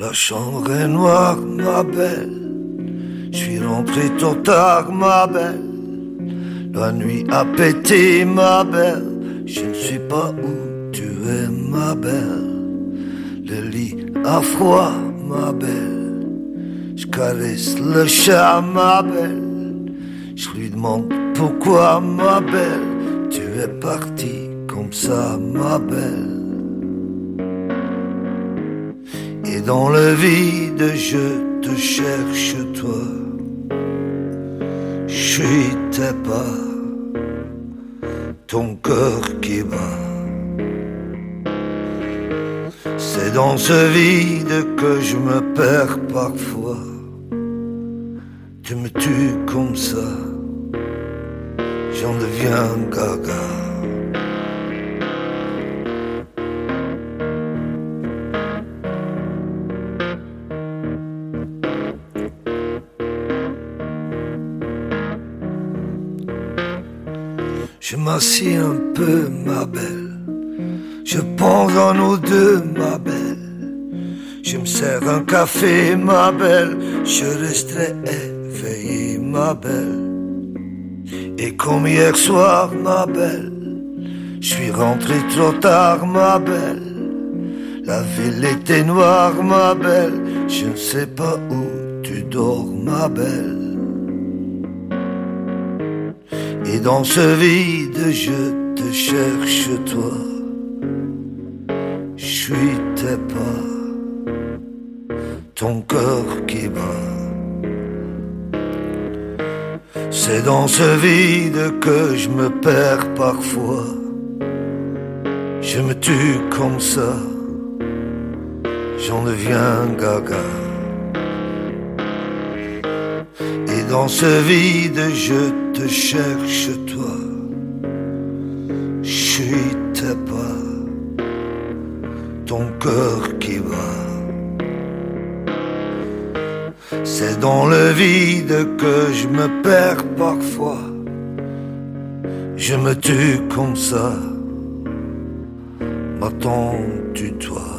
La chambre est noire, ma belle. Je suis rentré trop tard, ma belle. La nuit a pété, ma belle. Je ne sais pas où tu es, ma belle. Le lit a froid, ma belle. Je caresse le chat, ma belle. Je lui demande pourquoi, ma belle. Tu es partie comme ça, ma belle. Et dans le vide, je te cherche, toi. Je suis tes pas, ton cœur qui bat. C'est dans ce vide que je me perds parfois. Tu me tues comme ça, j'en deviens gaga. Je m'assieds un peu, ma belle. Je pense à nous deux, ma belle. Je me sers un café, ma belle. Je resterai éveillé, ma belle. Et comme hier soir, ma belle, je suis rentré trop tard, ma belle. La ville était noire, ma belle. Je ne sais pas où tu dors, ma belle. Et dans ce vide, je te cherche, toi. Je suis tes pas, ton cœur qui bat. C'est dans ce vide que je me perds parfois. Je me tue comme ça, j'en deviens gaga. Et dans ce vide, je te cherche, toi. Je suis tes pas, ton cœur qui bat. C'est dans le vide que je me perds parfois. Je me tue comme ça, m'attends-tu toi?